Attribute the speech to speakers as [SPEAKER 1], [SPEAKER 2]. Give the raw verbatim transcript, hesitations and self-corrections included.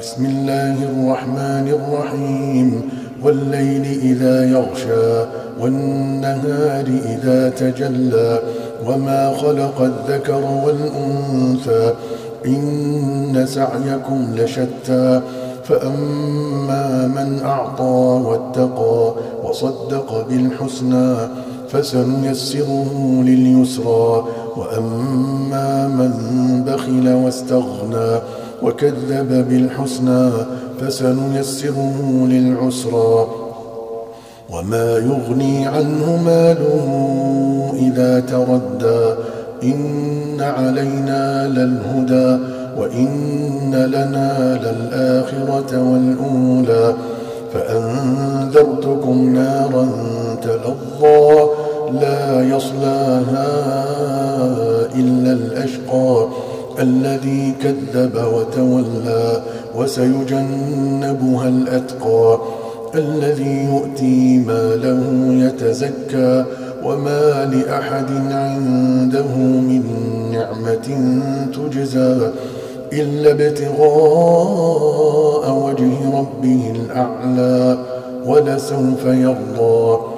[SPEAKER 1] بسم الله الرحمن الرحيم والليل إذا يغشى والنهار إذا تجلى وما خلق الذكر والأنثى إن سعيكم لشتى فأما من أعطى واتقى وصدق بالحسنى فسنيسره لليسرى وأما من بخل واستغنى وكذب بالحسنى فسنيسره للعسرى وما يغني عنه ماله إذا تردى إن علينا للهدى وإن لنا للآخرة والأولى فأنذرتكم نارا تلظى لا يصلاها إلا الأشقى الذي كذب وتولى وسيجنبها الأتقى الذي يؤتي ماله يتزكى وما لأحد عنده من نعمة تجزى إلا ابتغاء وجه ربه الأعلى ولسوف يرضى